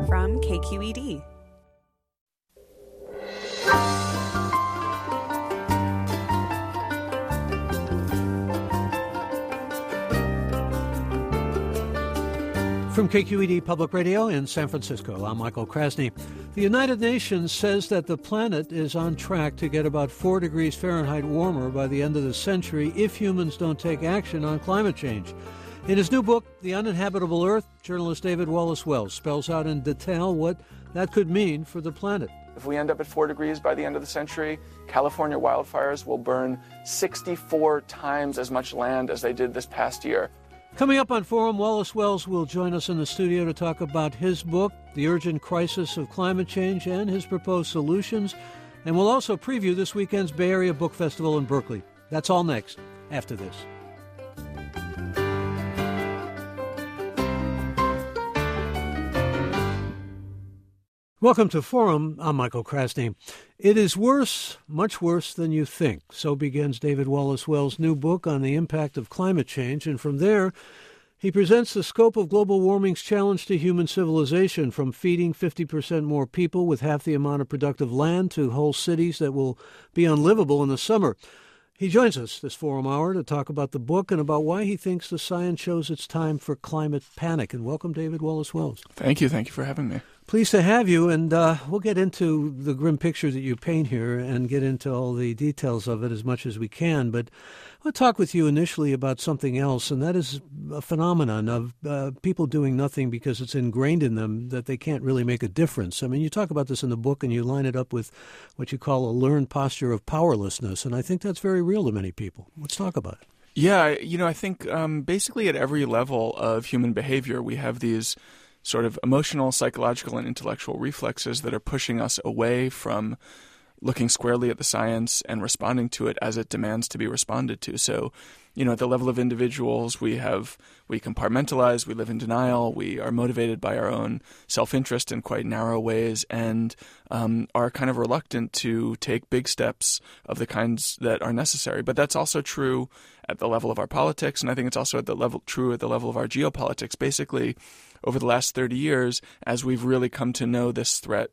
from KQED. From KQED Public Radio in San Francisco, I'm Michael Krasny. The United Nations says that the planet is on track to get about 4 degrees Fahrenheit warmer by the end of the century if humans don't take action on climate change. In his new book, The Uninhabitable Earth, journalist David Wallace Wells spells out in detail what that could mean for the planet. If we end up at 4 degrees by the end of the century, California wildfires will burn 64 times as much land as they did this past year. Coming up on Forum, Wallace Wells will join us in the studio to talk about his book, The Urgent Crisis of Climate Change, and his proposed solutions. And we'll also preview this weekend's Bay Area Book Festival in Berkeley. That's all next, after this. Welcome to Forum. I'm Michael Krasny. It is worse, much worse than you think. So begins David Wallace Wells' new book on the impact of climate change. And from there, he presents the scope of global warming's challenge to human civilization, from feeding 50% more people with half the amount of productive land to whole cities that will be unlivable in the summer. He joins us this Forum Hour to talk about the book and about why he thinks the science shows it's time for climate panic. And welcome, David Wallace Wells. Thank you. Thank you for having me. Pleased to have you, and we'll get into the grim picture that you paint here and get into all the details of it as much as we can. But I'll talk with you initially about something else, and that is a phenomenon of people doing nothing because it's ingrained in them that they can't really make a difference. I mean, you talk about this in the book, and you line it up with what you call a learned posture of powerlessness, and I think that's very real to many people. Let's talk about it. Yeah, I think basically at every level of human behavior, we have these sort of emotional, psychological, and intellectual reflexes that are pushing us away from looking squarely at the science and responding to it as it demands to be responded to. So, at the level of individuals, we compartmentalize, we live in denial, we are motivated by our own self-interest in quite narrow ways, and are kind of reluctant to take big steps of the kinds that are necessary. But that's also true at the level of our politics, and I think it's also true at the level of our geopolitics. Basically, over the last 30 years, as we've really come to know this threat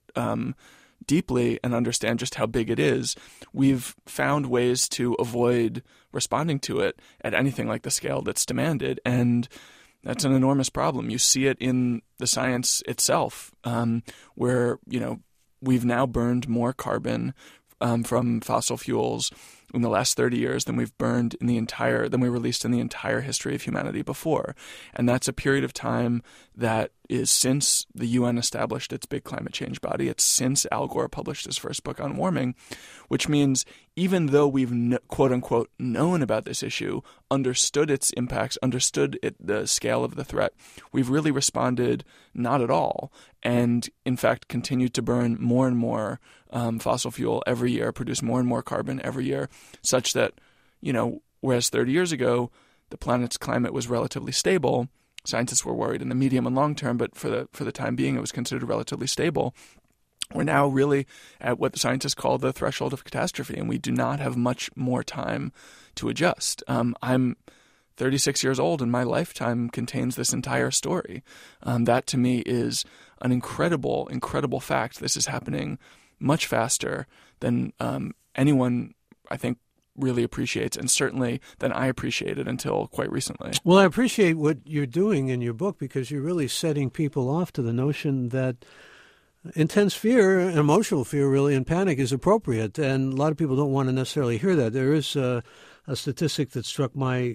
deeply and understand just how big it is, we've found ways to avoid responding to it at anything like the scale that's demanded. And that's an enormous problem. You see it in the science itself, where, we've now burned more carbon from fossil fuels in the last 30 years than we released in the entire history of humanity before. And that's a period of time that is since the UN established its big climate change body. It's since Al Gore published his first book on warming, which means even though we've quote unquote known about this issue, understood its impacts, the scale of the threat, we've really responded not at all. And in fact, continued to burn more and more fossil fuel every year, produce more and more carbon every year, such that, whereas 30 years ago, the planet's climate was relatively stable, scientists were worried in the medium and long term, but for the time being, it was considered relatively stable. We're now really at what the scientists call the threshold of catastrophe, and we do not have much more time to adjust. I'm 36 years old, and my lifetime contains this entire story. That, to me, is an incredible, incredible fact. This is happening much faster than anyone, I think, really appreciates, and certainly than I appreciated until quite recently. Well, I appreciate what you're doing in your book, because you're really setting people off to the notion that intense fear, emotional fear really, and panic is appropriate. And a lot of people don't want to necessarily hear that. There is a statistic that struck me.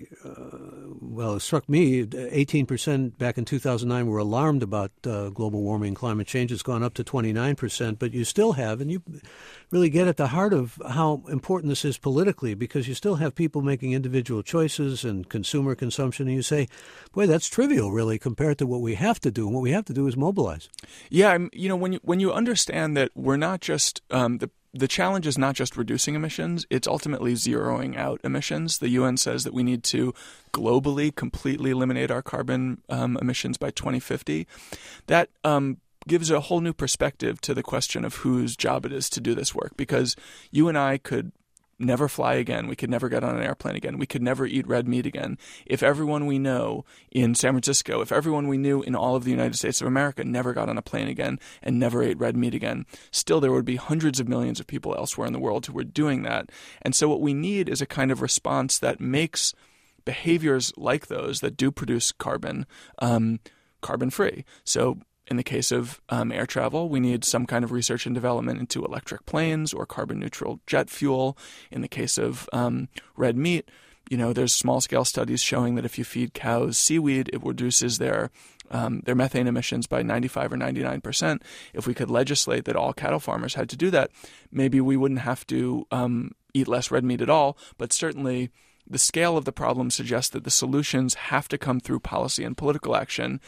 18% back in 2009 were alarmed about global warming and climate change. It's gone up to 29%, but you still have, and you really get at the heart of how important this is politically, because you still have people making individual choices and consumer consumption, and you say, boy, that's trivial really compared to what we have to do, and what we have to do is mobilize. Yeah, when you understand that we're not just the challenge is not just reducing emissions, it's ultimately zeroing out emissions. The UN says that we need to globally completely eliminate our carbon emissions by 2050. That gives a whole new perspective to the question of whose job it is to do this work, because you and I could never fly again. We could never get on an airplane again. We could never eat red meat again. If everyone we know in San Francisco, if everyone we knew in all of the United States of America never got on a plane again and never ate red meat again, still there would be hundreds of millions of people elsewhere in the world who were doing that. And so what we need is a kind of response that makes behaviors like those that do produce carbon, carbon-free. So in the case of air travel, we need some kind of research and development into electric planes or carbon-neutral jet fuel. In the case of red meat, there's small-scale studies showing that if you feed cows seaweed, it reduces their methane emissions by 95 or 99%. If we could legislate that all cattle farmers had to do that, maybe we wouldn't have to eat less red meat at all, but certainly the scale of the problem suggests that the solutions have to come through policy and political action.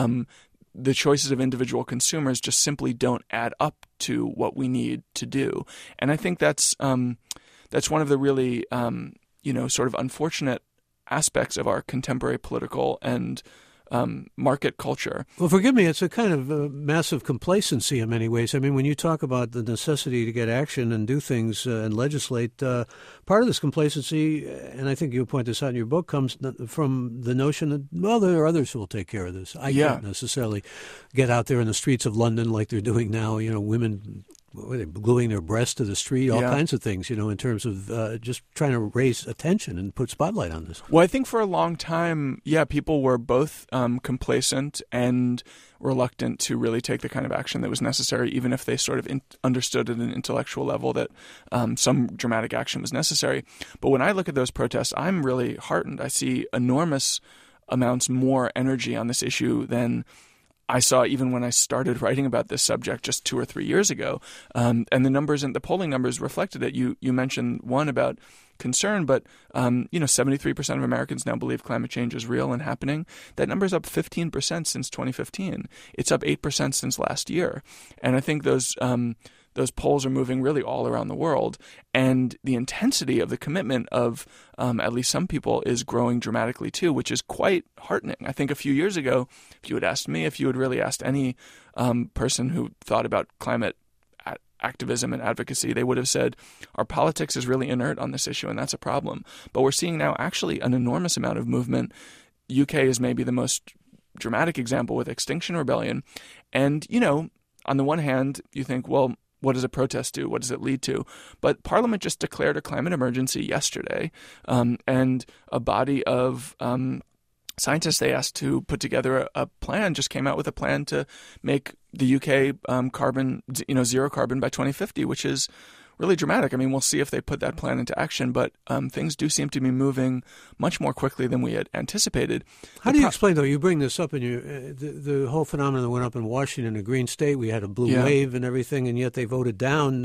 The choices of individual consumers just simply don't add up to what we need to do. And I think that's one of the really, sort of unfortunate aspects of our contemporary political and market culture. Well, forgive me, it's a kind of massive complacency in many ways. I mean, when you talk about the necessity to get action and do things and legislate, part of this complacency, and I think you point this out in your book, comes from the notion that, well, there are others who will take care of this. I can't necessarily get out there in the streets of London like they're doing now, women gluing their breasts to the street, all kinds of things, in terms of just trying to raise attention and put spotlight on this. Well, I think for a long time, people were both complacent and reluctant to really take the kind of action that was necessary, even if they sort of understood at an intellectual level that some dramatic action was necessary. But when I look at those protests, I'm really heartened. I see enormous amounts more energy on this issue than I saw even when I started writing about this subject just 2 or 3 years ago. And the numbers and the polling numbers reflected it. You mentioned one about concern, but 73% of Americans now believe climate change is real and happening. That number's up 15% since 2015. It's up 8% since last year. And I think those polls are moving really all around the world, and the intensity of the commitment of at least some people is growing dramatically too, which is quite heartening. I think a few years ago, if you had asked me, if you had really asked any person who thought about climate activism and advocacy, they would have said our politics is really inert on this issue, and that's a problem. But we're seeing now actually an enormous amount of movement. UK is maybe the most dramatic example with Extinction Rebellion. And, on the one hand, you think, well, what does a protest do? What does it lead to? But Parliament just declared a climate emergency yesterday, and a body of scientists they asked to put together a plan just came out with a plan to make the UK carbon, zero carbon by 2050, which is really dramatic. I mean, we'll see if they put that plan into action, but things do seem to be moving much more quickly than we had anticipated. How do you explain, though, you bring this up in your the whole phenomenon that went up in Washington, a green state, we had a blue wave and everything, and yet they voted down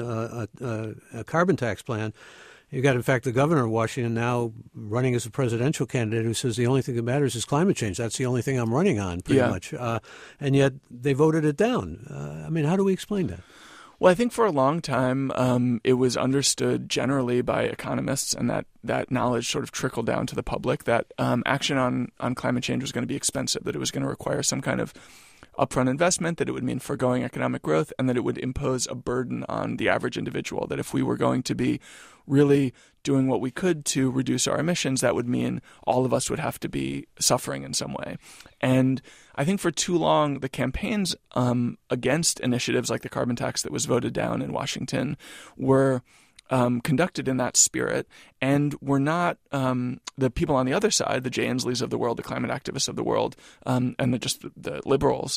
a carbon tax plan. You've got, in fact, the governor of Washington now running as a presidential candidate who says the only thing that matters is climate change. That's the only thing I'm running on, pretty much. And yet they voted it down. I mean, how do we explain that? Well, I think for a long time it was understood generally by economists, and that knowledge sort of trickled down to the public, that action on climate change was going to be expensive, that it was going to require some kind of upfront investment, that it would mean foregoing economic growth, and that it would impose a burden on the average individual, that if we were going to be really doing what we could to reduce our emissions, that would mean all of us would have to be suffering in some way. And I think for too long, the campaigns against initiatives like the carbon tax that was voted down in Washington were conducted in that spirit, and were not the people on the other side, the Jay Insleys of the world, the climate activists of the world, and the liberals,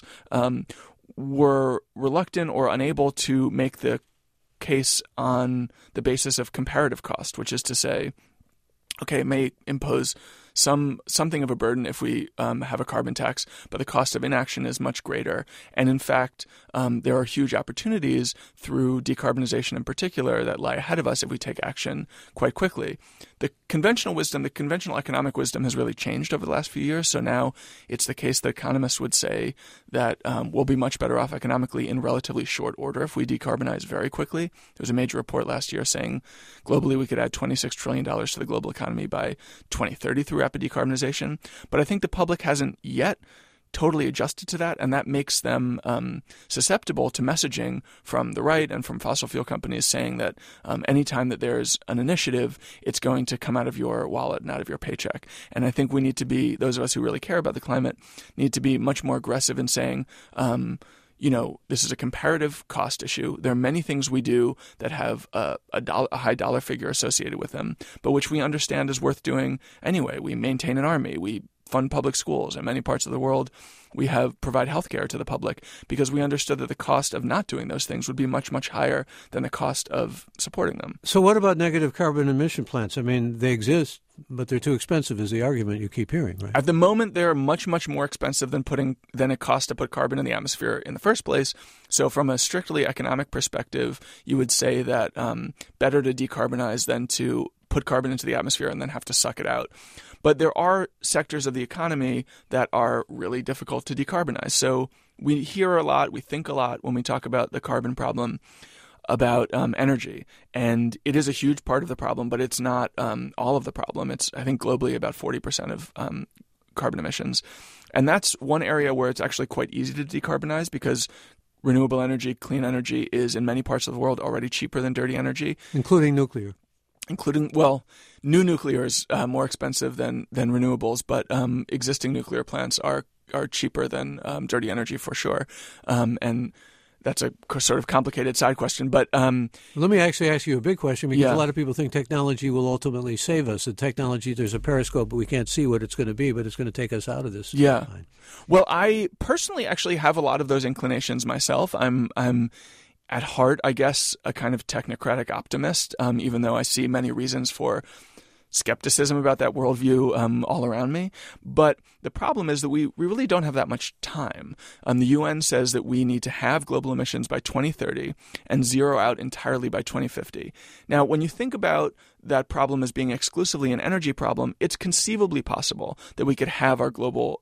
were reluctant or unable to make the case on the basis of comparative cost, which is to say, okay, it may impose something of a burden if we have a carbon tax, but the cost of inaction is much greater. And in fact, there are huge opportunities through decarbonization in particular that lie ahead of us if we take action quite quickly. The conventional economic wisdom has really changed over the last few years. So now it's the case that economists would say that we'll be much better off economically in relatively short order if we decarbonize very quickly. There was a major report last year saying globally we could add $26 trillion to the global economy by 2030 through rapid decarbonization. But I think the public hasn't yet totally adjusted to that, and that makes them susceptible to messaging from the right and from fossil fuel companies saying that anytime that there's an initiative, it's going to come out of your wallet and out of your paycheck. And I think we need to be, those of us who really care about the climate, need to be much more aggressive in saying, this is a comparative cost issue. There are many things we do that have a high dollar figure associated with them, but which we understand is worth doing anyway. We maintain an army. We fund public schools. In many parts of the world, we provide healthcare to the public because we understood that the cost of not doing those things would be much, much higher than the cost of supporting them. So what about negative carbon emission plants? I mean, they exist, but they're too expensive is the argument you keep hearing, right? At the moment, they're much, much more expensive than it costs to put carbon in the atmosphere in the first place. So from a strictly economic perspective, you would say that better to decarbonize than to put carbon into the atmosphere and then have to suck it out. But there are sectors of the economy that are really difficult to decarbonize. So we hear a lot, we think a lot when we talk about the carbon problem about energy. And it is a huge part of the problem, but it's not all of the problem. It's, I think, globally about 40% of carbon emissions. And that's one area where it's actually quite easy to decarbonize because renewable energy, clean energy is in many parts of the world already cheaper than dirty energy. Including nuclear. New nuclear is more expensive than renewables, but existing nuclear plants are cheaper than dirty energy for sure. And that's a sort of complicated side question. But let me actually ask you a big question because a lot of people think technology will ultimately save us. The technology, there's a periscope, but we can't see what it's going to be, but it's going to take us out of this. Yeah. Well, I personally actually have a lot of those inclinations myself. I'm at heart, I guess, a kind of technocratic optimist, even though I see many reasons for skepticism about that worldview all around me. But the problem is that we really don't have that much time. The UN says that we need to have global emissions by 2030 and zero out entirely by 2050. Now, when you think about that problem as being exclusively an energy problem, it's conceivably possible that we could have our global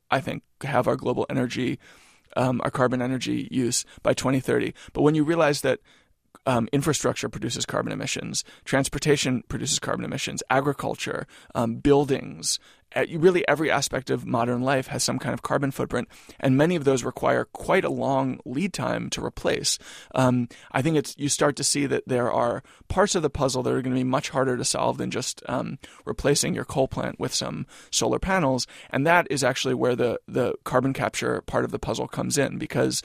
energy our carbon energy use by 2030. But when you realize that infrastructure produces carbon emissions, transportation produces carbon emissions, agriculture, buildings, really every aspect of modern life has some kind of carbon footprint, and many of those require quite a long lead time to replace. I think you start to see that there are parts of the puzzle that are going to be much harder to solve than just replacing your coal plant with some solar panels, and that is actually where the carbon capture part of the puzzle comes in, because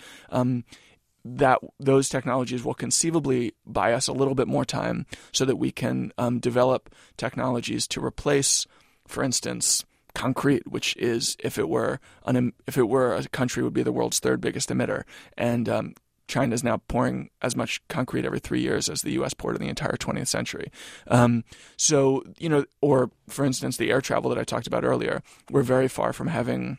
that those technologies will conceivably buy us a little bit more time so that we can develop technologies to replace, for instance, concrete, which is, if it were a country, would be the world's third biggest emitter. And China is now pouring as much concrete every 3 years as the U.S. poured in the entire 20th century. Or for instance, the air travel that I talked about earlier, we're very far from having,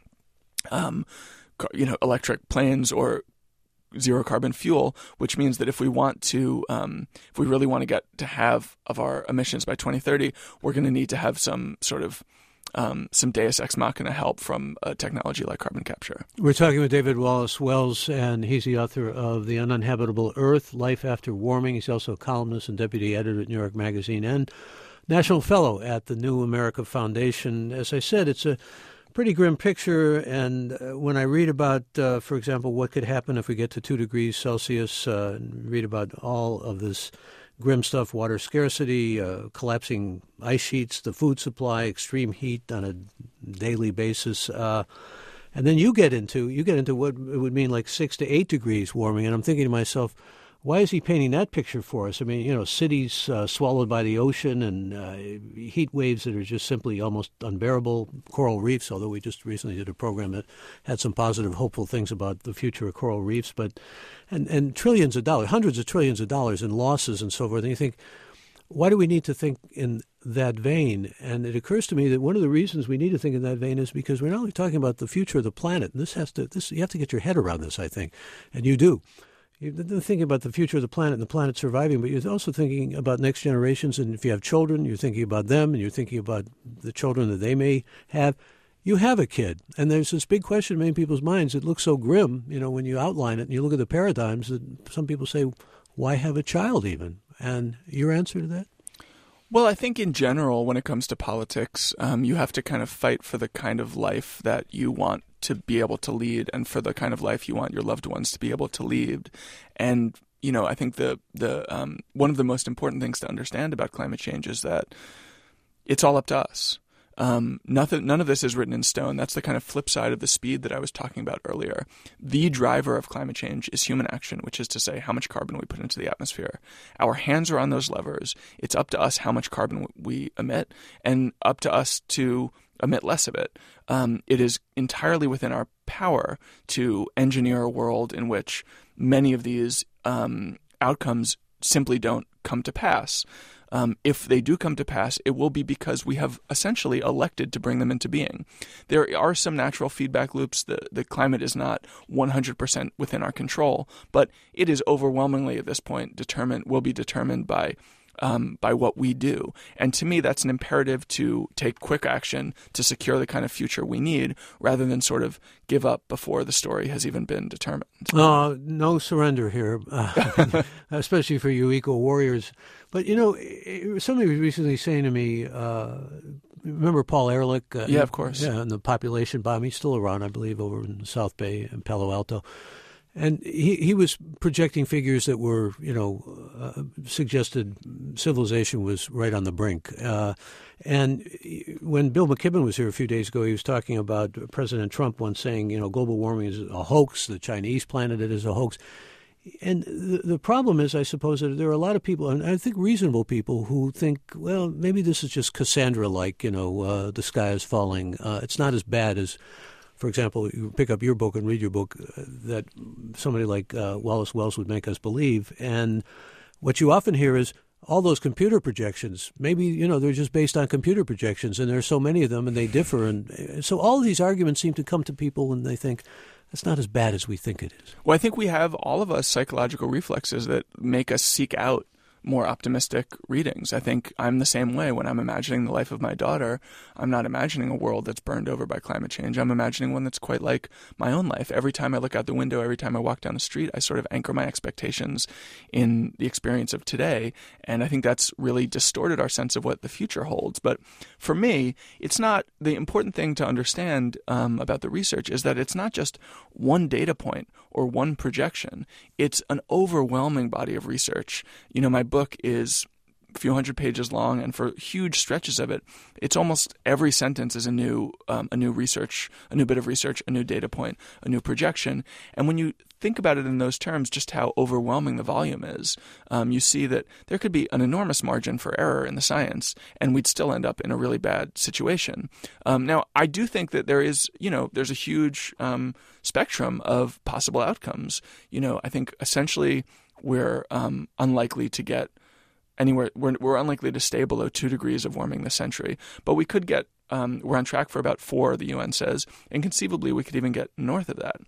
electric planes or zero carbon fuel, which means that if we really want to get to half of our emissions by 2030, we're going to need to have some sort of some deus ex machina help from a technology like carbon capture. We're talking with David Wallace Wells, and he's the author of The Uninhabitable Earth, Life After Warming. He's also a columnist and deputy editor at New York Magazine and National Fellow at the New America Foundation. As I said, it's a pretty grim picture, and when I read about, for example, what could happen if we get to 2 degrees Celsius, read about all of this grim stuff, water scarcity, collapsing ice sheets, the food supply, extreme heat on a daily basis, and then you get into what it would mean like 6 to 8 degrees warming, and I'm thinking to myself, why is he painting that picture for us? I mean, cities swallowed by the ocean and heat waves that are just simply almost unbearable. Coral reefs, although we just recently did a program that had some positive, hopeful things about the future of coral reefs, but and trillions of dollars, hundreds of trillions of dollars in losses and so forth. And you think, why do we need to think in that vein? And it occurs to me that one of the reasons we need to think in that vein is because we're not only talking about the future of the planet. And you have to get your head around this, I think, and you do. You're thinking about the future of the planet and the planet surviving, but you're also thinking about next generations. And if you have children, you're thinking about them, and you're thinking about the children that they may have. You have a kid, and there's this big question in many people's minds. It looks so grim, when you outline it and you look at the paradigms, that some people say, why have a child even? And your answer to that? Well, I think in general, when it comes to politics, you have to kind of fight for the kind of life that you want to be able to lead and for the kind of life you want your loved ones to be able to lead. And, I think the one of the most important things to understand about climate change is that it's all up to us. None of this is written in stone. That's the kind of flip side of the speed that I was talking about earlier. The driver of climate change is human action, which is to say how much carbon we put into the atmosphere. Our hands are on those levers. It's up to us how much carbon we emit, and up to us to emit less of it. It is entirely within our power to engineer a world in which many of these outcomes simply don't come to pass. If they do come to pass, it will be because we have essentially elected to bring them into being. There are some natural feedback loops. The climate is not 100% within our control, but it is overwhelmingly at this point will be determined by what we do. And to me, that's an imperative to take quick action to secure the kind of future we need, rather than sort of give up before the story has even been determined. No surrender here, especially for you eco-warriors. But, somebody was recently saying to me, remember Paul Ehrlich? Yeah, of course. Yeah, and the population bomb. He's still around, I believe, over in the South Bay and Palo Alto. And he was projecting figures that were, suggested civilization was right on the brink. And when Bill McKibben was here a few days ago, he was talking about President Trump once saying, global warming is a hoax. The Chinese planted it as a hoax. And the problem is, I suppose, that there are a lot of people, and I think reasonable people, who think, well, maybe this is just Cassandra-like, the sky is falling. It's not as bad as... For example, you pick up your book and read your book that somebody like Wallace Wells would make us believe. And what you often hear is all those computer projections, maybe, they're just based on computer projections, and there are so many of them and they differ. And so all these arguments seem to come to people and they think, it's not as bad as we think it is. Well, I think we have, all of us, psychological reflexes that make us seek out more optimistic readings. I think I'm the same way. When I'm imagining the life of my daughter, I'm not imagining a world that's burned over by climate change. I'm imagining one that's quite like my own life. Every time I look out the window, every time I walk down the street, I sort of anchor my expectations in the experience of today. And I think that's really distorted our sense of what the future holds. But for me, it's not, the important thing to understand about the research is that it's not just one data point or one projection. It's an overwhelming body of research. My book is a few hundred pages long, and for huge stretches of it, it's almost every sentence is a new research, a new bit of research, a new data point, a new projection. And when you think about it in those terms, just how overwhelming the volume is, you see that there could be an enormous margin for error in the science, and we'd still end up in a really bad situation. Now, I do think that there's a huge spectrum of possible outcomes. I think essentially we're unlikely to get anywhere. We're unlikely to stay below 2 degrees of warming this century, but we could get. We're on track for about 4, the UN says, and conceivably we could even get north of that.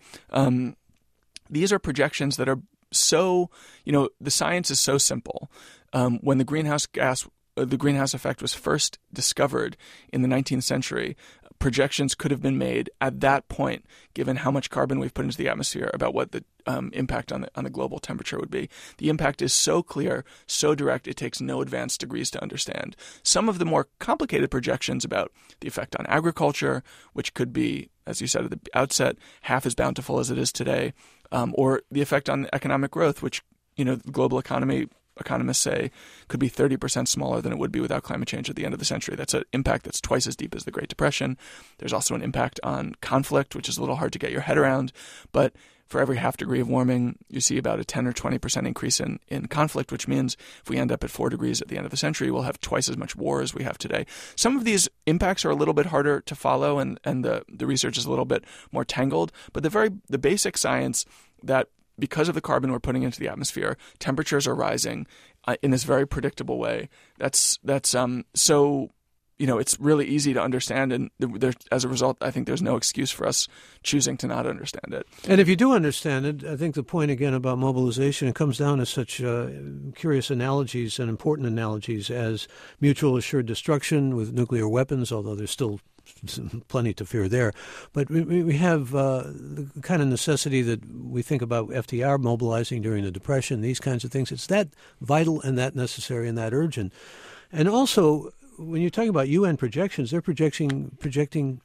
These are projections that are so, the science is so simple. When the greenhouse effect was first discovered in the 19th century, projections could have been made at that point, given how much carbon we've put into the atmosphere, about what the impact on the global temperature would be. The impact is so clear, so direct, it takes no advanced degrees to understand. Some of the more complicated projections about the effect on agriculture, which could be, as you said at the outset, half as bountiful as it is today, or the effect on economic growth, which, the global economy, economists say, could be 30% smaller than it would be without climate change at the end of the century. That's an impact that's twice as deep as the Great Depression. There's also an impact on conflict, which is a little hard to get your head around. But for every half degree of warming, you see about a 10 or 20% increase in conflict, which means if we end up at 4 degrees at the end of the century, we'll have twice as much war as we have today. Some of these impacts are a little bit harder to follow, and the research is a little bit more tangled. But the basic science that because of the carbon we're putting into the atmosphere, temperatures are rising in this very predictable way. That's so, it's really easy to understand, and as a result, I think there's no excuse for us choosing to not understand it. And if you do understand it, I think the point again about mobilization, it comes down to such curious analogies and important analogies as mutual assured destruction with nuclear weapons, although there's still plenty to fear there. But we have the kind of necessity that we think about FDR mobilizing during the Depression, these kinds of things. It's that vital and that necessary and that urgent. And also, when you're talking about UN projections, they're projecting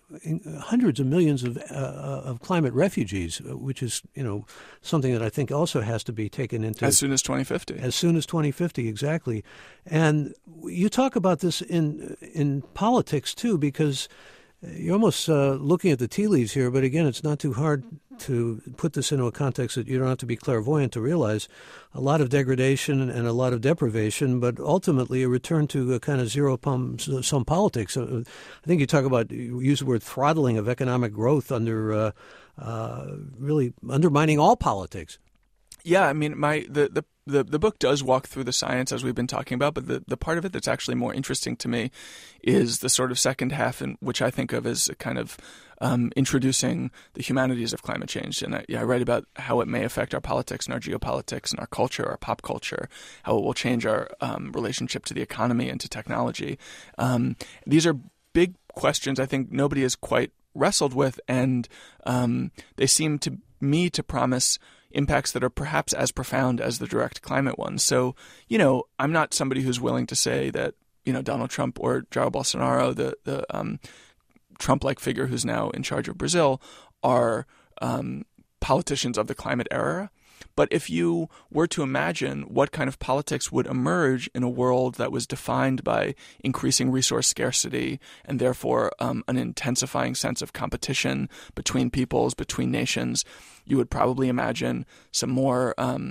hundreds of millions of climate refugees, which is, something that I think also has to be taken into... As soon as 2050. As soon as 2050, exactly. And you talk about this in politics, too, because you're almost looking at the tea leaves here, but again, it's not too hard to put this into a context that you don't have to be clairvoyant to realize a lot of degradation and a lot of deprivation, but ultimately a return to a kind of zero-sum politics. I think you use the word throttling of economic growth under really undermining all politics. Yeah, I mean, the book does walk through the science as we've been talking about, but the part of it that's actually more interesting to me is the sort of second half, in which I think of as a kind of introducing the humanities of climate change. And I write about how it may affect our politics and our geopolitics and our culture, our pop culture, how it will change our relationship to the economy and to technology. These are big questions I think nobody has quite wrestled with, and they seem to me to promise impacts that are perhaps as profound as the direct climate ones. So, I'm not somebody who's willing to say that, Donald Trump or Jair Bolsonaro, the Trump-like figure who's now in charge of Brazil, are politicians of the climate era. But if you were to imagine what kind of politics would emerge in a world that was defined by increasing resource scarcity and therefore an intensifying sense of competition between peoples, between nations, you would probably imagine some more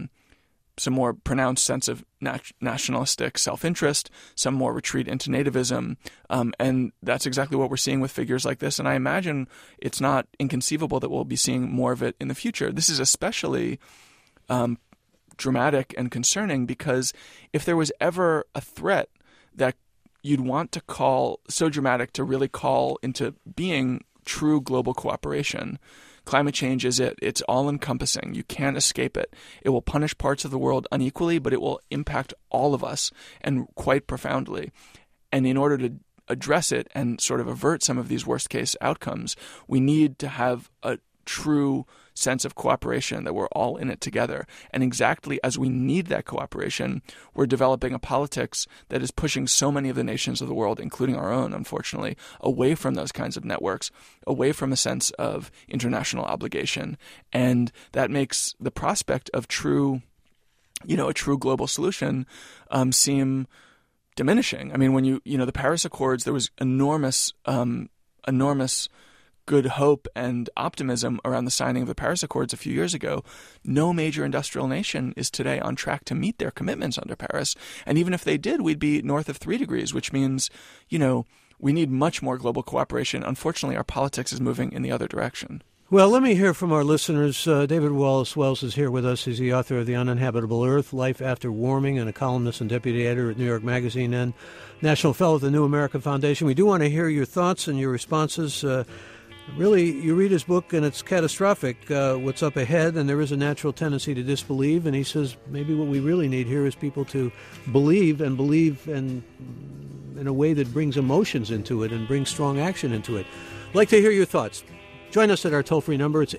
pronounced sense of nationalistic self-interest, some more retreat into nativism. And that's exactly what we're seeing with figures like this. And I imagine it's not inconceivable that we'll be seeing more of it in the future. This is especially dramatic and concerning because if there was ever a threat that you'd want to call so dramatic to really call into being true global cooperation, climate change is it. It's all-encompassing. You can't escape it. It will punish parts of the world unequally, but it will impact all of us and quite profoundly. And in order to address it and sort of avert some of these worst-case outcomes, we need to have a true sense of cooperation, that we're all in it together. And exactly as we need that cooperation, we're developing a politics that is pushing so many of the nations of the world, including our own, unfortunately, away from those kinds of networks, away from a sense of international obligation. And that makes the prospect of a true global solution seem diminishing. I mean, when the Paris Accords, there was enormous good hope and optimism around the signing of the Paris Accords a few years ago. No major industrial nation is today on track to meet their commitments under Paris. And even if they did, we'd be north of 3 degrees, which means, we need much more global cooperation. Unfortunately, our politics is moving in the other direction. Well, let me hear from our listeners. David Wallace Wells is here with us. He's the author of The Uninhabitable Earth, Life After Warming, and a columnist and deputy editor at New York Magazine and National Fellow at the New America Foundation. We do want to hear your thoughts and your responses. Really, you read his book and it's catastrophic, what's up ahead, and there is a natural tendency to disbelieve. And he says maybe what we really need here is people to believe and in a way that brings emotions into it and brings strong action into it. I'd like to hear your thoughts. Join us at our toll-free number. It's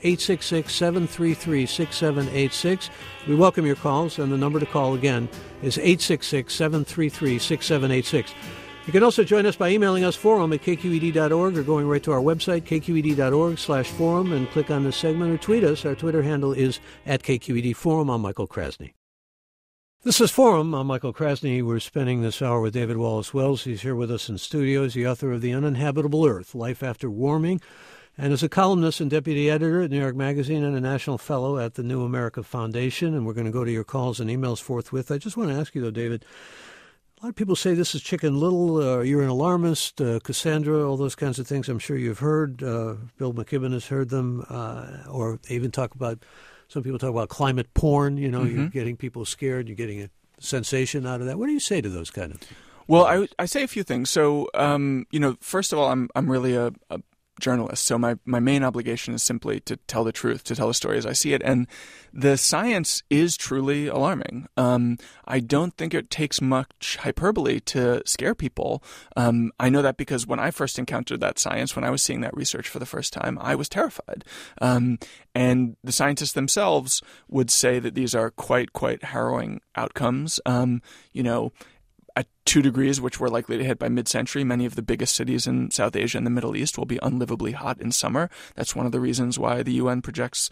866-733-6786. We welcome your calls, and the number to call again is 866-733-6786. You can also join us by emailing us, forum@kqed.org, or going right to our website, kqed.org/forum, and click on this segment, or tweet us. Our Twitter handle is @KQED Forum. I'm Michael Krasny. This is Forum. I'm Michael Krasny. We're spending this hour with David Wallace Wells. He's here with us in studio. He's the author of The Uninhabitable Earth, Life After Warming, and is a columnist and deputy editor at New York Magazine and a national fellow at the New America Foundation. And we're going to go to your calls and emails forthwith. I just want to ask you, though, David, a lot of people say this is Chicken Little, you're an alarmist, Cassandra, all those kinds of things I'm sure you've heard. Bill McKibben has heard them, or they even some people talk about climate porn, You're getting people scared, you're getting a sensation out of that. What do you say to those kind of things? Well, I say a few things. So, first of all, I'm really a journalist, so my main obligation is simply to tell the truth, to tell the story as I see it, and the science is truly alarming. I don't think it takes much hyperbole to scare people. I know that because when I first encountered that science, when I was seeing that research for the first time, I was terrified. And the scientists themselves would say that these are quite harrowing outcomes. at 2 degrees, which we're likely to hit by mid-century, many of the biggest cities in South Asia and the Middle East will be unlivably hot in summer. That's one of the reasons why the UN projects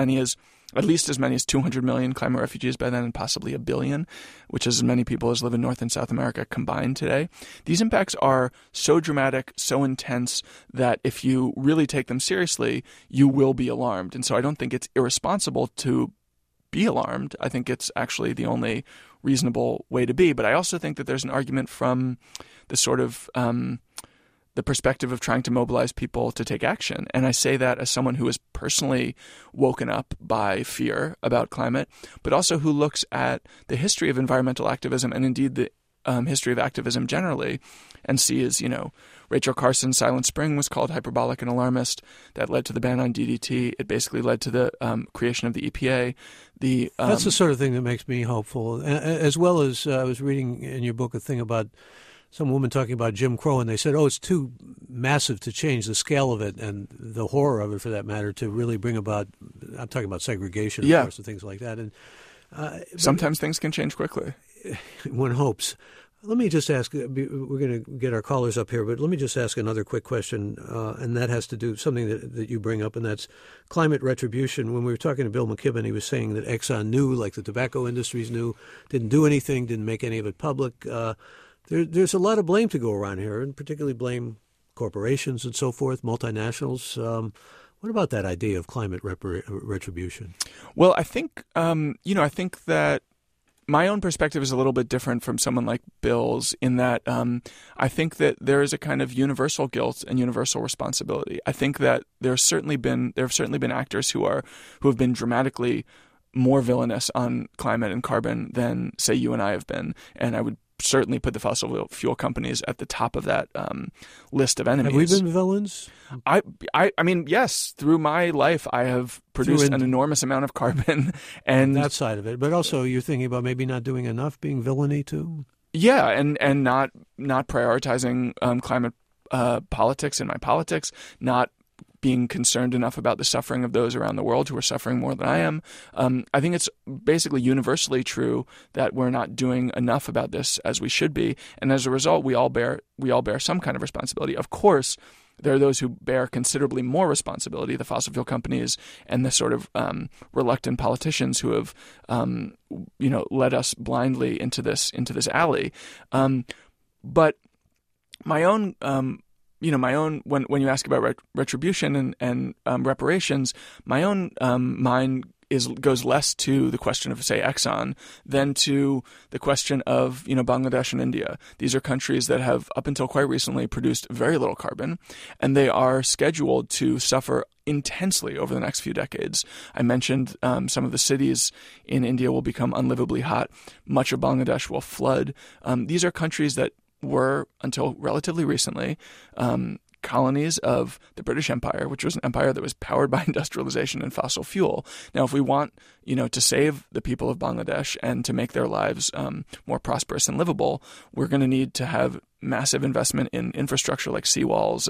at least as many as 200 million climate refugees by then, and possibly 1 billion, which is as many people as live in North and South America combined today. These impacts are so dramatic, so intense, that if you really take them seriously, you will be alarmed. And so I don't think it's irresponsible to be alarmed. I think it's actually the only reasonable way to be. But I also think that there's an argument from the sort of the perspective of trying to mobilize people to take action. And I say that as someone who is personally woken up by fear about climate, but also who looks at the history of environmental activism and indeed the history of activism generally and sees, Rachel Carson's Silent Spring was called hyperbolic and alarmist. That led to the ban on DDT. It basically led to the creation of the EPA. That's the sort of thing that makes me hopeful, as well as I was reading in your book a thing about some woman talking about Jim Crow, and they said, it's too massive to change the scale of it and the horror of it, for that matter, to really bring about, I'm talking about segregation, of course, and things like that. And sometimes things can change quickly. One hopes. Let me just ask, we're going to get our callers up here, but let me just ask another quick question, and that has to do something that you bring up, and that's climate retribution. When we were talking to Bill McKibben, he was saying that Exxon knew, like the tobacco industries knew, didn't do anything, didn't make any of it public. There's a lot of blame to go around here, and particularly blame corporations and so forth, multinationals. What about that idea of climate retribution? Well, I think, I think that my own perspective is a little bit different from someone like Bill's in that I think that there is a kind of universal guilt and universal responsibility. I think that there have certainly been actors who have been dramatically more villainous on climate and carbon than, say, you and I have been, and I would certainly put the fossil fuel companies at the top of that list of enemies. Have we been villains? I mean, yes. Through my life, I have produced an enormous amount of carbon, and that side of it. But also, you're thinking about maybe not doing enough, being villainy too. Yeah, and not prioritizing climate politics in my politics, not being concerned enough about the suffering of those around the world who are suffering more than I am. I think it's basically universally true that we're not doing enough about this as we should be, and as a result, we all bear some kind of responsibility. Of course, there are those who bear considerably more responsibility, the fossil fuel companies and the sort of reluctant politicians who have, led us blindly into this alley. But my own. When you ask about retribution and reparations, my own mind goes less to the question of, say, Exxon than to the question of, Bangladesh and India. These are countries that have, up until quite recently, produced very little carbon, and they are scheduled to suffer intensely over the next few decades. I mentioned some of the cities in India will become unlivably hot. Much of Bangladesh will flood. These are countries that were, until relatively recently, colonies of the British Empire, which was an empire that was powered by industrialization and fossil fuel. Now, if we want, to save the people of Bangladesh and to make their lives more prosperous and livable, we're going to need to have massive investment in infrastructure like seawalls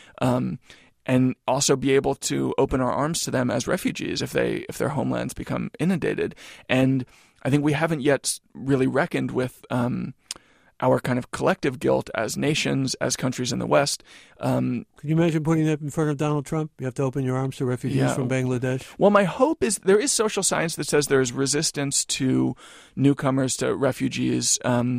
and also be able to open our arms to them as refugees if their homelands become inundated. And I think we haven't yet really reckoned with our kind of collective guilt as nations, as countries in the West. Can you imagine putting that in front of Donald Trump? You have to open your arms to refugees from Bangladesh? Well, my hope is there is social science that says there is resistance to newcomers, to refugees.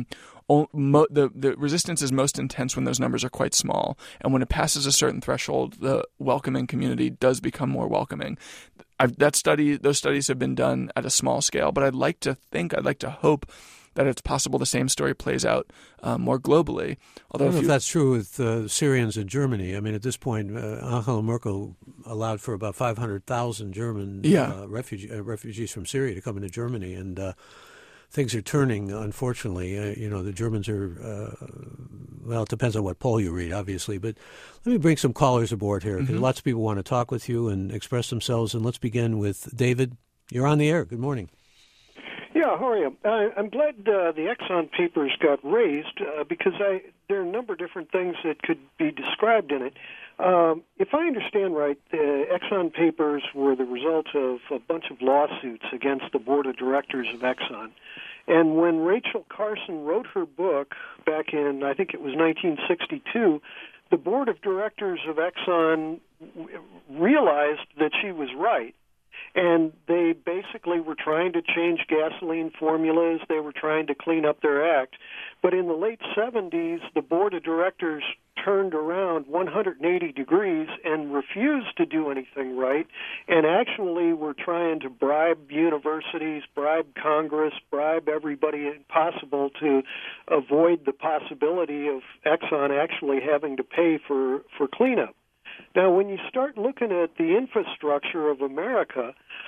The resistance is most intense when those numbers are quite small. And when it passes a certain threshold, the welcoming community does become more welcoming. Those studies have been done at a small scale, but I'd like to hope that it's possible the same story plays out more globally. Although I don't know if that's true with Syrians in Germany. I mean, at this point, Angela Merkel allowed for about 500,000 German refugees from Syria to come into Germany, and things are turning, unfortunately. The Germans are, it depends on what poll you read, obviously. But let me bring some callers aboard here, because lots of people want to talk with you and express themselves. And let's begin with David. You're on the air. Good morning. Yeah, how are you? I'm glad the Exxon papers got raised because there are a number of different things that could be described in it. If I understand right, the Exxon papers were the result of a bunch of lawsuits against the board of directors of Exxon. And when Rachel Carson wrote her book back in, I think it was 1962, the board of directors of Exxon realized that she was right. And they basically were trying to change gasoline formulas. They were trying to clean up their act. But in the late 70s, the board of directors turned around 180 degrees and refused to do anything right, and actually were trying to bribe universities, bribe Congress, bribe everybody possible to avoid the possibility of Exxon actually having to pay for cleanup. Now, when you start looking at the infrastructure of America,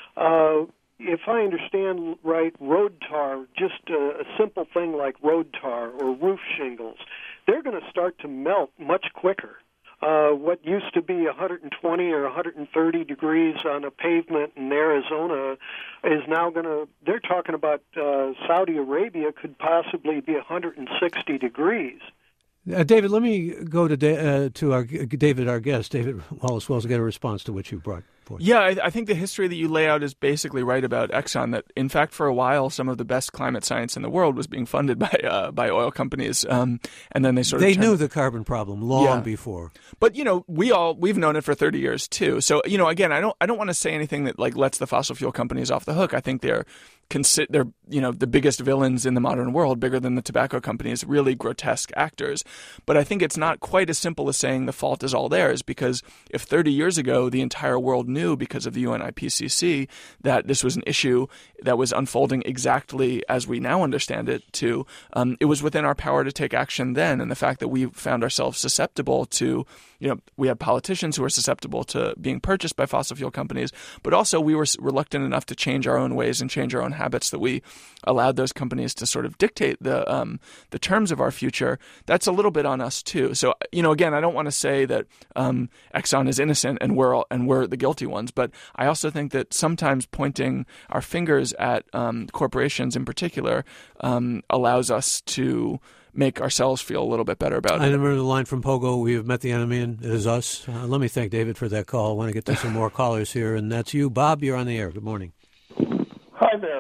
if I understand right, road tar, just a simple thing like road tar or roof shingles, they're going to start to melt much quicker. What used to be 120 or 130 degrees on a pavement in Arizona is now going to, they're talking about Saudi Arabia could possibly be 160 degrees. David, let me go to our David, our guest, David Wallace Wells, to get a response to what you brought forth. Yeah, I think the history that you lay out is basically right about Exxon, that, in fact, for a while, some of the best climate science in the world was being funded by oil companies. And then they knew the carbon problem long before. But, we've known it for 30 years, too. So, again, I don't want to say anything that, lets the fossil fuel companies off the hook. I think they're the biggest villains in the modern world, bigger than the tobacco companies, really grotesque actors. But I think it's not quite as simple as saying the fault is all theirs, because if 30 years ago the entire world knew because of the UN IPCC that this was an issue that was unfolding exactly as we now understand it it was within our power to take action then. And the fact that we found ourselves susceptible to, we had politicians who were susceptible to being purchased by fossil fuel companies, but also we were reluctant enough to change our own ways and change our own habits that we allowed those companies to sort of dictate the terms of our future. That's a little bit on us too. So again, I don't want to say that Exxon is innocent and we're the guilty ones, but I also think that sometimes pointing our fingers at corporations in particular allows us to make ourselves feel a little bit better about it. I remember the line from Pogo, "We have met the enemy and it is us." Let me thank David for that call. I want to get to some more callers here, and that's you. Bob, you're on the air. Good morning. Hi there.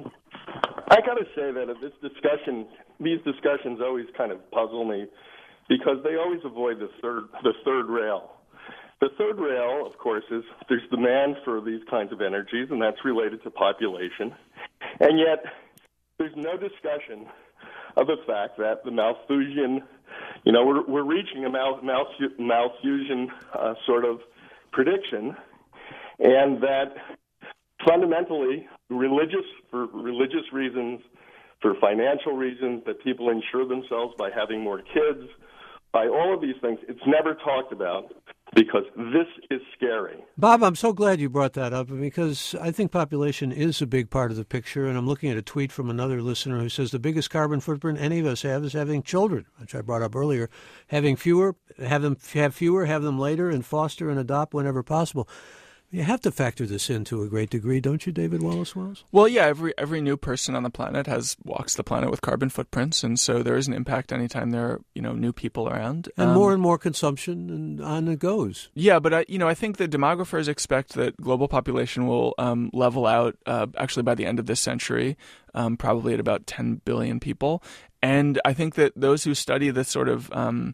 I got to say that these discussions always kind of puzzle me because they always avoid the third rail. The third rail, of course, is there's demand for these kinds of energies, and that's related to population. And yet there's no discussion of the fact that the Malthusian, we're reaching a Malthusian sort of prediction, and that fundamentally, for religious reasons, for financial reasons, that people insure themselves by having more kids, by all of these things, it's never talked about because this is scary. Bob, I'm so glad you brought that up because I think population is a big part of the picture, and I'm looking at a tweet from another listener who says the biggest carbon footprint any of us have is having children, which I brought up earlier. Having fewer, have them later, and foster and adopt whenever possible. You have to factor this in to a great degree, don't you, David Wallace Wells? Well, yeah, every new person on the planet walks the planet with carbon footprints, and so there is an impact anytime there are new people around. And more consumption, and on it goes. Yeah, but I think the demographers expect that global population will level out actually by the end of this century, probably at about 10 billion people. And I think that those who study this sort of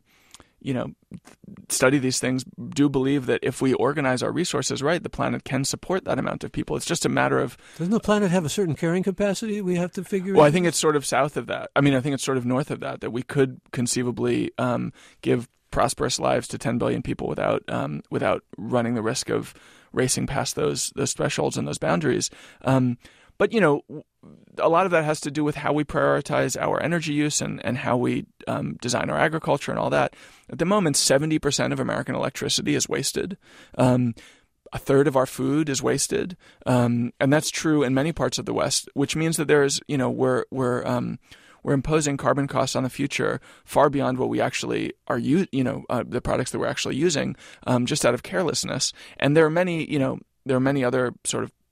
study these things do believe that if we organize our resources right, the planet can support that amount of people. It's just a matter of... Doesn't the planet have a certain carrying capacity we have to figure out? Well, I think it's sort of south of that. I think it's sort of north of that we could conceivably give prosperous lives to 10 billion people without running the risk of racing past those thresholds and those boundaries. But, a lot of that has to do with how we prioritize our energy use and how we design our agriculture and all that. At the moment, 70% of American electricity is wasted. A third of our food is wasted. And that's true in many parts of the West, which means that there's, we're imposing carbon costs on the future far beyond what we actually are, the products that we're actually using, just out of carelessness. And there are many other sort of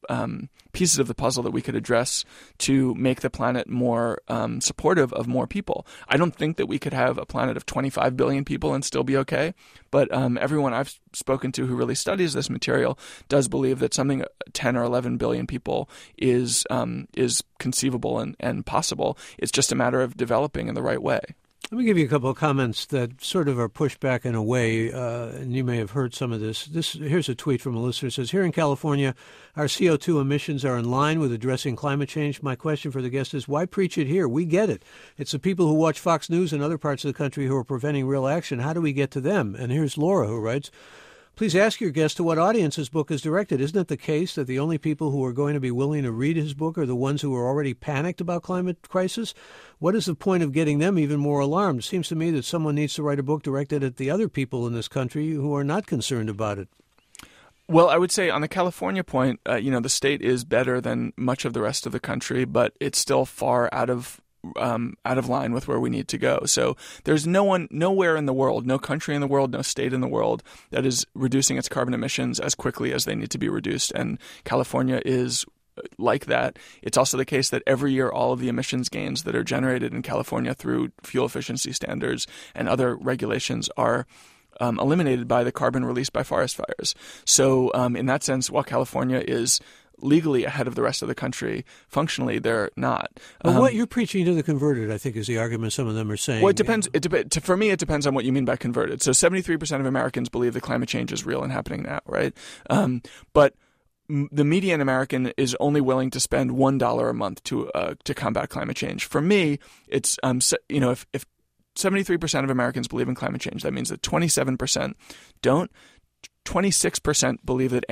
pieces of the puzzle that we could address to make the planet more supportive of more people. I don't think that we could have a planet of 25 billion people and still be okay, but everyone I've spoken to who really studies this material does believe that something 10 or 11 billion people is conceivable and possible. It's just a matter of developing in the right way. Let me give you a couple of comments that sort of are pushed back in a way, and you may have heard some of this. Here's a tweet from a listener. It says, here in California, our CO2 emissions are in line with addressing climate change. My question for the guest is, why preach it here? We get it. It's the people who watch Fox News and other parts of the country who are preventing real action. How do we get to them? And here's Laura, who writes, please ask your guest to what audience his book is directed. Isn't it the case that the only people who are going to be willing to read his book are the ones who are already panicked about climate crisis? What is the point of getting them even more alarmed? It seems to me that someone needs to write a book directed at the other people in this country who are not concerned about it. Well, I would say on the California point, the state is better than much of the rest of the country, but it's still far out of line with where we need to go. So there's nowhere in the world, no country in the world, no state in the world that is reducing its carbon emissions as quickly as they need to be reduced. And California is like that. It's also the case that every year all of the emissions gains that are generated in California through fuel efficiency standards and other regulations are eliminated by the carbon released by forest fires. So in that sense, while California is legally ahead of the rest of the country, functionally they're not. But what you're preaching to the converted, I think, is the argument some of them are saying. Well, it depends. For me, it depends on what you mean by converted. So 73% of Americans believe that climate change is real and happening now, right? But the median American is only willing to spend $1 a month to combat climate change. For me, it's if 73% of Americans believe in climate change, that means that 27% don't. 26% believe that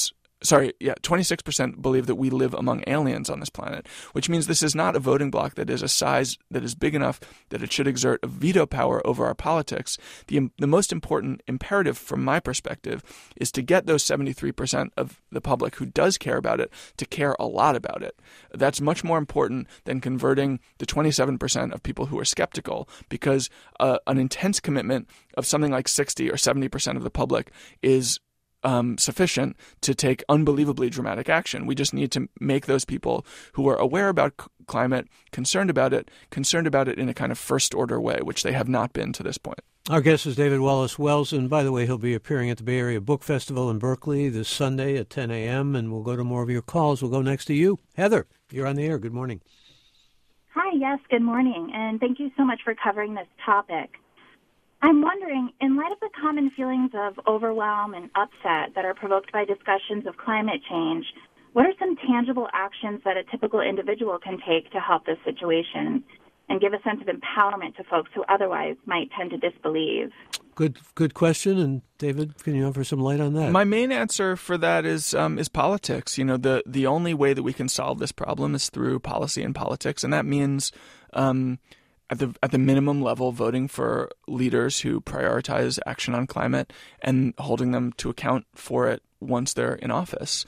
26% believe that we live among aliens on this planet, which means this is not a voting bloc that is a size that is big enough that it should exert a veto power over our politics. The most important imperative from my perspective is to get those 73% of the public who does care about it to care a lot about it. That's much more important than converting the 27% of people who are skeptical, because an intense commitment of something like 60 or 70% of the public is sufficient to take unbelievably dramatic action. We just need to make those people who are aware about climate concerned about it in a kind of first order way, which they have not been to this point. Our guest is David Wallace Wells, and by the way, he'll be appearing at the Bay Area Book Festival in Berkeley this Sunday at 10 a.m., and we'll go to more of your calls. We'll go next to you. Heather, you're on the air. Good morning. Hi, yes, good morning, and thank you so much for covering this topic. I'm wondering, in light of the common feelings of overwhelm and upset that are provoked by discussions of climate change, what are some tangible actions that a typical individual can take to help this situation and give a sense of empowerment to folks who otherwise might tend to disbelieve? Good question. And David, can you offer some light on that? My main answer for that is politics. The only way that we can solve this problem is through policy and politics, and that means at the minimum level, voting for leaders who prioritize action on climate and holding them to account for it once they're in office.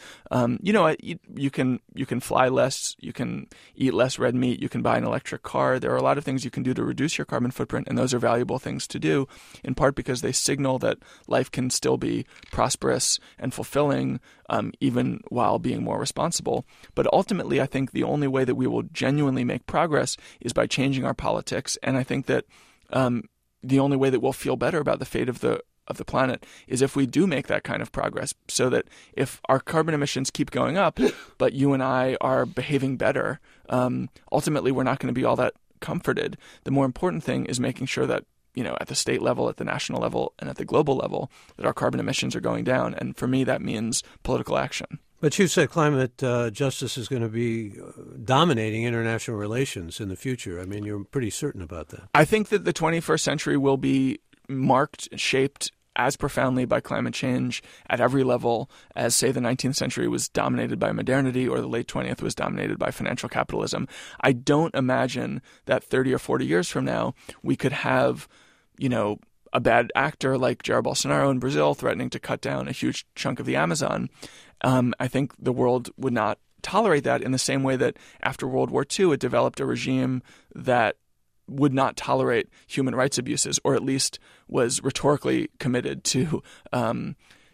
You can fly less, you can eat less red meat, you can buy an electric car. There are a lot of things you can do to reduce your carbon footprint, and those are valuable things to do, in part because they signal that life can still be prosperous and fulfilling, even while being more responsible. But ultimately, I think the only way that we will genuinely make progress is by changing our politics, and I think that the only way that we'll feel better about the fate of the planet is if we do make that kind of progress, so that if our carbon emissions keep going up, but you and I are behaving better, ultimately we're not going to be all that comforted. The more important thing is making sure that, at the state level, at the national level, and at the global level, that our carbon emissions are going down. And for me, that means political action. But you said climate justice is going to be dominating international relations in the future. I mean, you're pretty certain about that. I think that the 21st century will be marked, shaped as profoundly by climate change at every level as, say, the 19th century was dominated by modernity or the late 20th was dominated by financial capitalism. I don't imagine that 30 or 40 years from now we could have, a bad actor like Jair Bolsonaro in Brazil threatening to cut down a huge chunk of the Amazon. I think the world would not tolerate that in the same way that after World War II it developed a regime that would not tolerate human rights abuses, or at least was rhetorically committed to,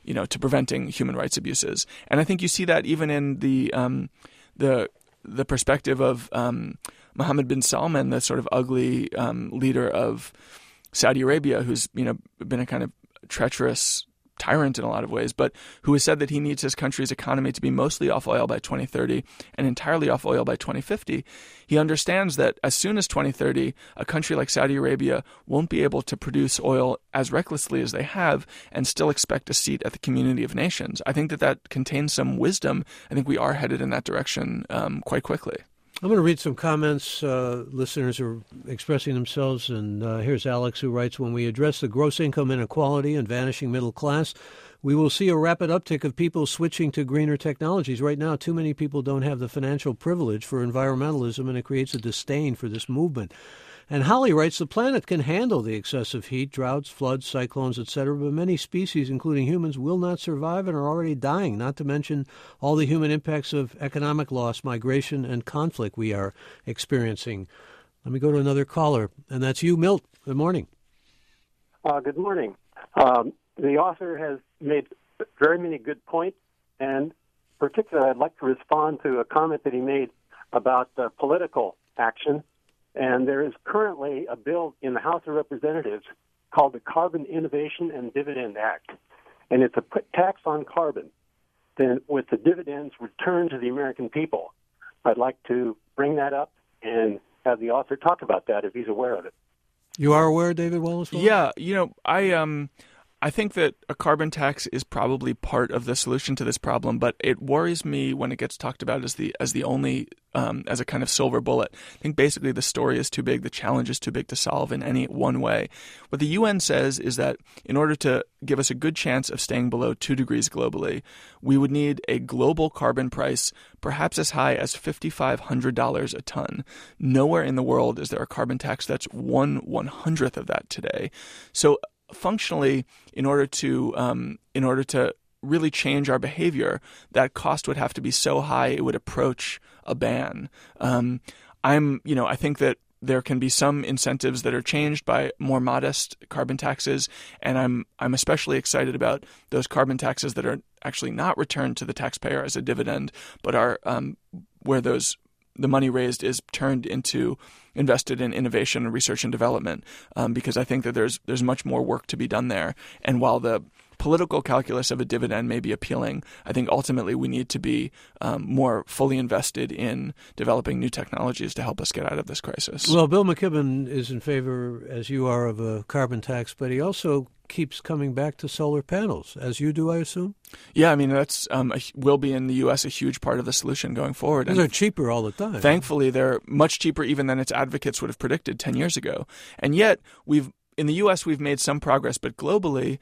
to preventing human rights abuses. And I think you see that even in the perspective of Mohammed bin Salman, the sort of ugly leader of Saudi Arabia, who's been a kind of treacherous tyrant in a lot of ways, but who has said that he needs his country's economy to be mostly off oil by 2030 and entirely off oil by 2050. He understands that as soon as 2030, a country like Saudi Arabia won't be able to produce oil as recklessly as they have and still expect a seat at the community of nations. I think that contains some wisdom. I think we are headed in that direction quite quickly. I'm going to read some comments. Listeners are expressing themselves, and here's Alex, who writes, when we address the gross income inequality and vanishing middle class, we will see a rapid uptick of people switching to greener technologies. Right now, too many people don't have the financial privilege for environmentalism, and it creates a disdain for this movement. And Holly writes, the planet can handle the excessive heat, droughts, floods, cyclones, etc., but many species, including humans, will not survive and are already dying, not to mention all the human impacts of economic loss, migration, and conflict we are experiencing. Let me go to another caller, and that's you, Milt. Good morning. Good morning. The author has made very many good points, and particularly I'd like to respond to a comment that he made about political action. And there is currently a bill in the House of Representatives called the Carbon Innovation and Dividend Act. And it's a tax on carbon, then with the dividends returned to the American people. I'd like to bring that up and have the author talk about that if he's aware of it. You are aware, David Wallace? Yeah, I think that a carbon tax is probably part of the solution to this problem, but it worries me when it gets talked about as the only as a kind of silver bullet. I think basically the story is too big, the challenge is too big to solve in any one way. What the UN says is that in order to give us a good chance of staying below 2 degrees globally, we would need a global carbon price perhaps as high as $5,500 a ton. Nowhere in the world is there a carbon tax that's 1/100th of that today. So functionally, in order to really change our behavior, that cost would have to be so high it would approach a ban. I think that there can be some incentives that are changed by more modest carbon taxes, and I'm especially excited about those carbon taxes that are actually not returned to the taxpayer as a dividend, but are where the money raised is turned into invested in innovation and research and development, because I think that there's much more work to be done there. And while the political calculus of a dividend may be appealing, I think ultimately we need to be more fully invested in developing new technologies to help us get out of this crisis. Well, Bill McKibben is in favor, as you are, of a carbon tax, but he also keeps coming back to solar panels, as you do, I assume? Yeah, I mean, that's will be in the U.S. a huge part of the solution going forward. They're cheaper all the time. Thankfully, they're much cheaper even than its advocates would have predicted 10 years ago. And yet, in the U.S., we've made some progress, but globally,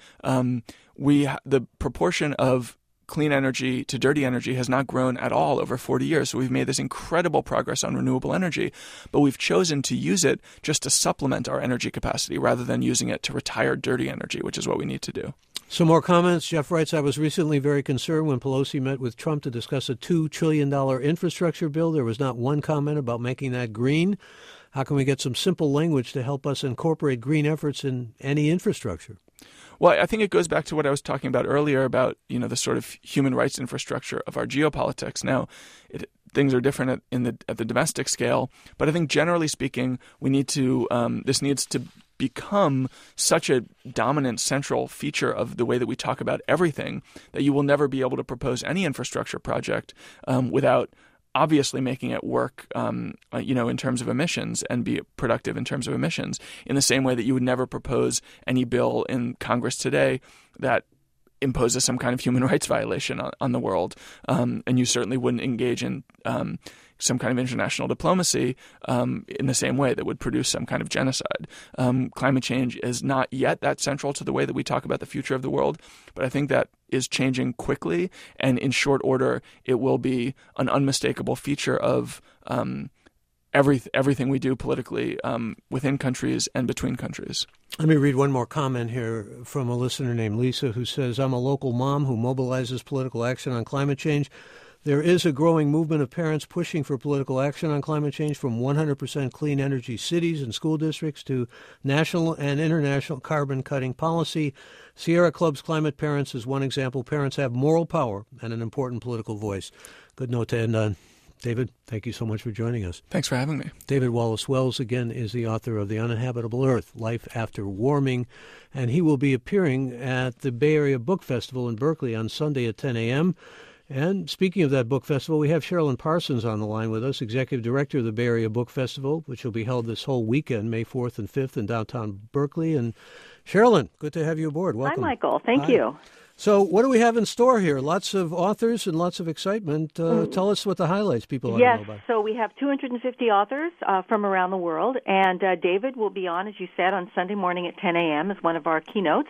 the proportion of clean energy to dirty energy has not grown at all over 40 years. So we've made this incredible progress on renewable energy, but we've chosen to use it just to supplement our energy capacity rather than using it to retire dirty energy, which is what we need to do. Some more comments. Jeff writes, I was recently very concerned when Pelosi met with Trump to discuss a $2 trillion infrastructure bill. There was not one comment about making that green. How can we get some simple language to help us incorporate green efforts in any infrastructure? Well, I think it goes back to what I was talking about earlier about, the sort of human rights infrastructure of our geopolitics. Now, things are different at the domestic scale, but I think generally speaking, we need to this needs to become such a dominant central feature of the way that we talk about everything that you will never be able to propose any infrastructure project without obviously making it work, in terms of emissions and be productive in terms of emissions, in the same way that you would never propose any bill in Congress today that imposes some kind of human rights violation on the world. And you certainly wouldn't engage in some kind of international diplomacy in the same way that would produce some kind of genocide. Climate change is not yet that central to the way that we talk about the future of the world, but I think that is changing quickly, and in short order, it will be an unmistakable feature of everything we do politically within countries and between countries. Let me read one more comment here from a listener named Lisa, who says, I'm a local mom who mobilizes political action on climate change. There is a growing movement of parents pushing for political action on climate change, from 100% clean energy cities and school districts to national and international carbon-cutting policy. Sierra Club's Climate Parents is one example. Parents have moral power and an important political voice. Good note to end on. David, thank you so much for joining us. Thanks for having me. David Wallace Wells, again, is the author of The Uninhabitable Earth, Life After Warming, and he will be appearing at the Bay Area Book Festival in Berkeley on Sunday at 10 a.m., And speaking of that book festival, we have Sherilyn Parsons on the line with us, Executive Director of the Bay Area Book Festival, which will be held this whole weekend, May 4th and 5th in downtown Berkeley. And Sherilyn, good to have you aboard. Welcome. Hi, Michael. Thank you. So what do we have in store here? Lots of authors and lots of excitement. Tell us what the highlights people ought to know about. Yes, so we have 250 authors from around the world, and David will be on, as you said, on Sunday morning at 10 a.m. as one of our keynotes.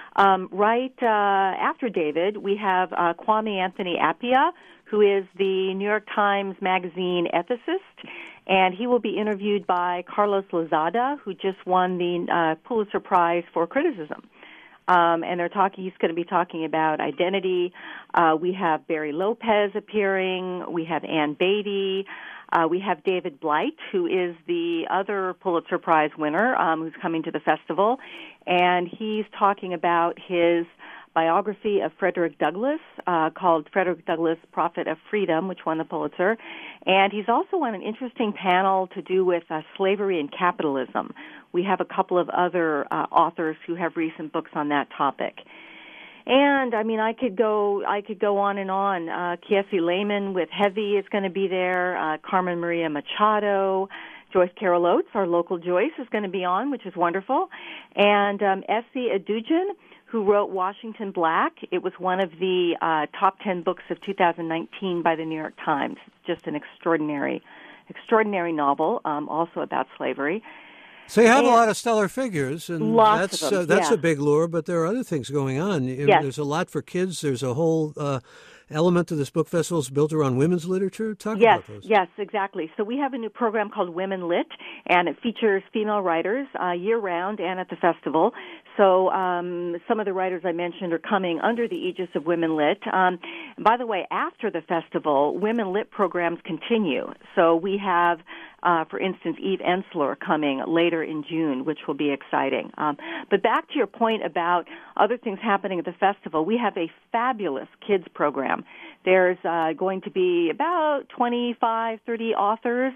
Right after David, we have Kwame Anthony Appiah, who is the New York Times Magazine ethicist, and he will be interviewed by Carlos Lozada, who just won the Pulitzer Prize for criticism. And he's going to be talking about identity. We have Barry Lopez appearing. We have Ann Beatty. We have David Blight, who is the other Pulitzer Prize winner, who's coming to the festival. And he's talking about his biography of Frederick Douglass, called Frederick Douglass, Prophet of Freedom, which won the Pulitzer. And he's also on an interesting panel to do with slavery and capitalism. We have a couple of other authors who have recent books on that topic. And, I could go on and on. Kiesi Lehman with Heavy is going to be there. Carmen Maria Machado. Joyce Carol Oates, our local Joyce, is going to be on, which is wonderful. And Essie Adujan, who wrote Washington Black. It was one of the top 10 books of 2019 by the New York Times. Just an extraordinary novel, also about slavery. So you have a lot of stellar figures, and lots of them, that's a big lure, but there are other things going on. Yes. There's a lot for kids. There's a whole element of this book festival is built around women's literature. Talk about those. Yes, exactly. So we have a new program called Women Lit, and it features female writers year-round and at the festival. So some of the writers I mentioned are coming under the aegis of Women Lit. By the way, after the festival, Women Lit programs continue. So we have, for instance, Eve Ensler coming later in June, which will be exciting. But back to your point about other things happening at the festival, we have a fabulous kids program. There's going to be about 25, 30 authors,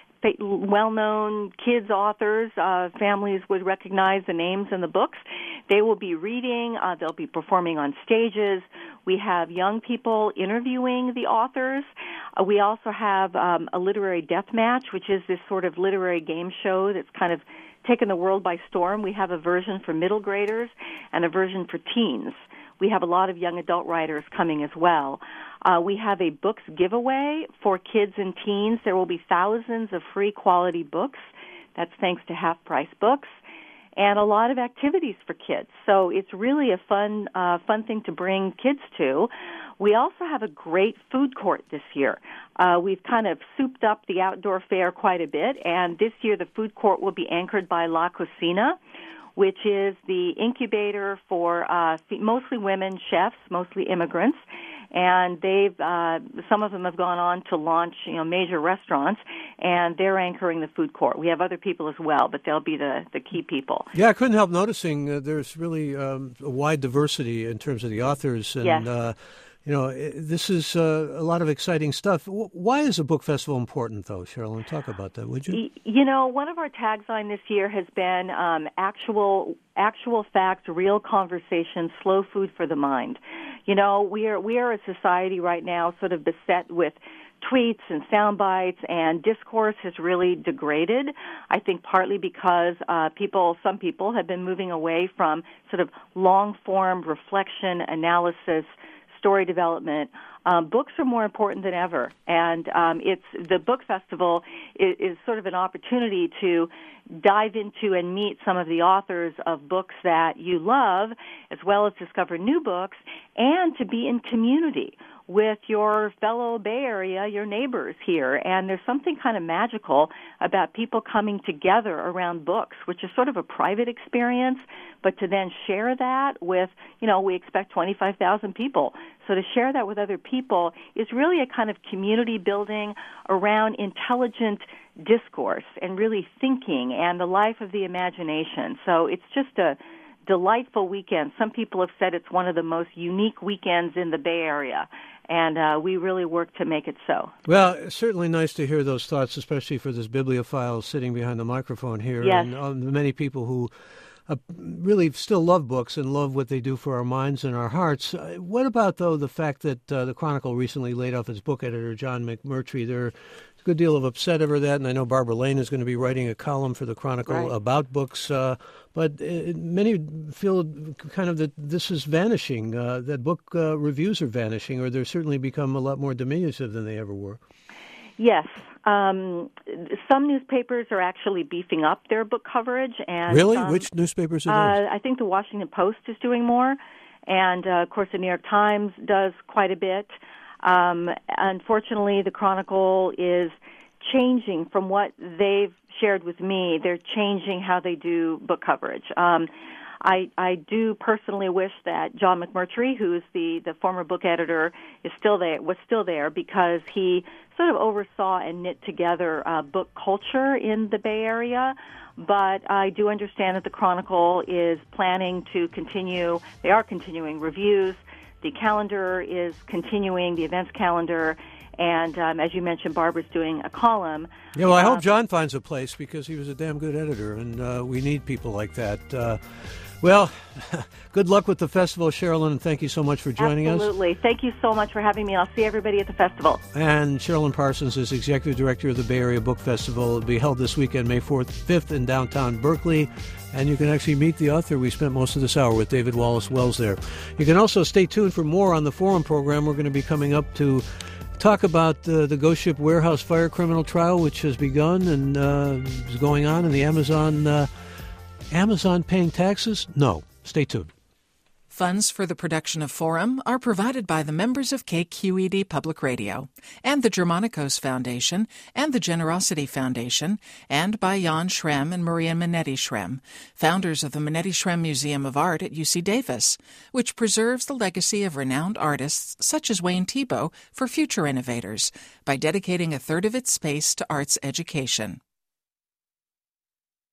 well-known kids authors. Families would recognize the names in the books. They will be reading. They'll be performing on stages. We have young people interviewing the authors. We also have a literary death match, which is this sort of literary game show that's kind of taken the world by storm. We have a version for middle graders and a version for teens. We have a lot of young adult writers coming as well. We have a books giveaway for kids and teens. There will be thousands of free quality books. That's thanks to Half Price Books. And a lot of activities for kids. So it's really a fun thing to bring kids to. We also have a great food court this year. We've kind of souped up the outdoor fare quite a bit, and this year the food court will be anchored by La Cocina, which is the incubator for mostly women chefs, mostly immigrants. And some of them have gone on to launch, major restaurants, and they're anchoring the food court. We have other people as well, but they'll be the key people. Yeah, I couldn't help noticing there's really a wide diversity in terms of the authors, and yes. This is a lot of exciting stuff. Why is a book festival important, though, Sherilyn? Talk about that, would you? One of our taglines this year has been actual facts, real conversation, slow food for the mind. We are a society right now sort of beset with tweets and sound bites, and discourse has really degraded, I think partly because some people have been moving away from sort of long-form reflection, analysis, story development. Books are more important than ever, and the book festival is sort of an opportunity to dive into and meet some of the authors of books that you love, as well as discover new books, and to be in community. with your fellow Bay Area, your neighbors here. And there's something kind of magical about people coming together around books, which is sort of a private experience, but to then share that with, we expect 25,000 people. So to share that with other people is really a kind of community building around intelligent discourse and really thinking and the life of the imagination. So it's just a delightful weekend. Some people have said it's one of the most unique weekends in the Bay Area, and we really work to make it so. Well, it's certainly nice to hear those thoughts, especially for this bibliophile sitting behind the microphone here, yes. and the many people who really still love books and love what they do for our minds and our hearts. What about, though, the fact that the Chronicle recently laid off its book editor, John McMurtry? There's a good deal of upset over that, and I know Barbara Lane is going to be writing a column for the Chronicle about books, but many feel kind of that this is vanishing, that book reviews are vanishing, or they've certainly become a lot more diminutive than they ever were. Yes. Some newspapers are actually beefing up their book coverage. And really? Which newspapers are those? I think the Washington Post is doing more. And, of course, the New York Times does quite a bit. Unfortunately, the Chronicle is changing from what they've shared with me. They're changing how they do book coverage. I do personally wish that John McMurtry, who's the former book editor, was still there because he sort of oversaw and knit together book culture in the Bay Area. But I do understand that the Chronicle is planning to continue. They are continuing reviews. The calendar is continuing, the events calendar. And as you mentioned, Barbara's doing a column. Yeah, well, I hope John finds a place because he was a damn good editor, and we need people like that. Well, good luck with the festival, Sherilyn, and thank you so much for joining us. Absolutely. Thank you so much for having me. I'll see everybody at the festival. And Sherilyn Parsons is Executive Director of the Bay Area Book Festival. It will be held this weekend, May 4th, 5th in downtown Berkeley. And you can actually meet the author. We spent most of this hour with David Wallace Wells there. You can also stay tuned for more on the Forum program. We're going to be coming up to talk about the Ghost Ship Warehouse fire criminal trial, which has begun and is going on in the Amazon paying taxes? No. Stay tuned. Funds for the production of Forum are provided by the members of KQED Public Radio and the Germanicos Foundation and the Generosity Foundation and by Jan Schrem and Maria Minetti Schrem, founders of the Minetti Schrem Museum of Art at UC Davis, which preserves the legacy of renowned artists such as Wayne Thiebaud for future innovators by dedicating a third of its space to arts education.